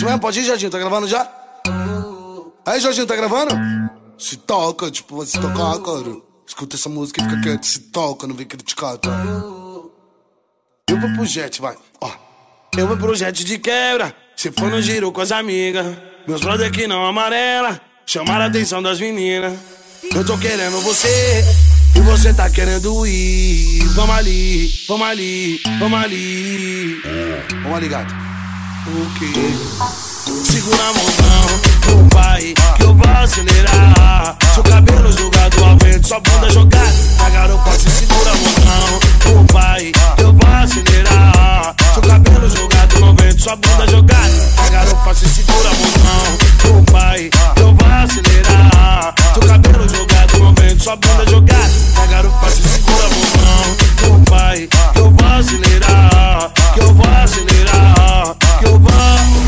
Isso mesmo? Pode ir, Jorginho? Tá gravando já? Aí, Jorginho, tá gravando? Se toca, tipo, vai se tocar, cara. Escuta essa música e fica quieto. Se toca, não vem criticar, tá? Eu vou pro jet, vai. Ó. Eu vou pro jet de quebra. Se for no giro com as amigas. Meus brother que não amarela. Chamaram a atenção das meninas. Eu tô querendo você. E você tá querendo ir. Vamos ali, vamos ali, vamos ali. Vamos ali, gato. O quê? Segura a mãozão do pai, que eu vou acelerar. Seu cabelo jogado ao vento, sua bunda jogada na garupa. Se segura a mãozão do pai, que eu vou acelerar. Seu cabelo jogado no vento, sua bunda jogada na garupa. Se segura a mãozão do pai, que eu vou acelerar. Seu cabelo jogado no vento, sua bunda jogada na garupa. Se segura a mãozão do pai, que eu vou acelerar. Que eu vou acelerar, que eu vou.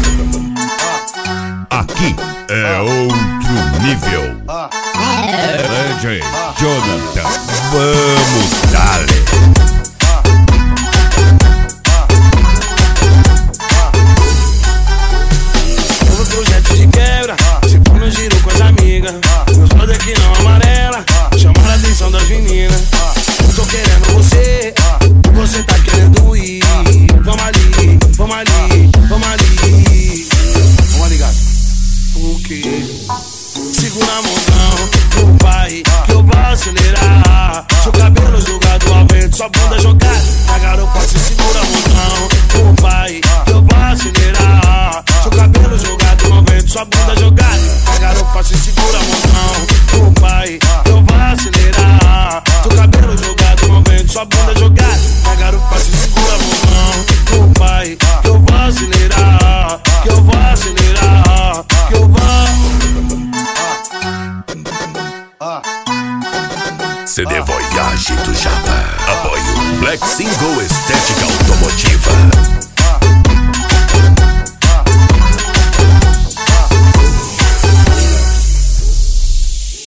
Aqui é outro nível. DJ Jonathan, vamos dale. Eu vou pro jet de quebra, se for no giro com as amigas. Meus brother que não amarela, chamaram a atenção das meninas. Eu tô querendo você, e você tá querendo ir. Vamos ali, vamos ali, vamos ali. Vamos ali, gato. O quê? Segura a mãozão do pai, que eu vou acelerar. Seu cabelo jogado ao vento, sua bunda jogada na garupa. Se segura a mãozão do pai, que eu vou acelerar. Seu cabelo jogado no vento, sua bunda jogada na garupa. Se segura a mãozão do pai, que eu vou acelerar. Seu cabelo jogado no vento, sua bunda jogada na garupa. Se segura a mãozão do pai, que eu vou acelerar. Que eu vou acelerar, que eu vou. CD Voyage do Japa. Apoio Black Single Estética Automotiva.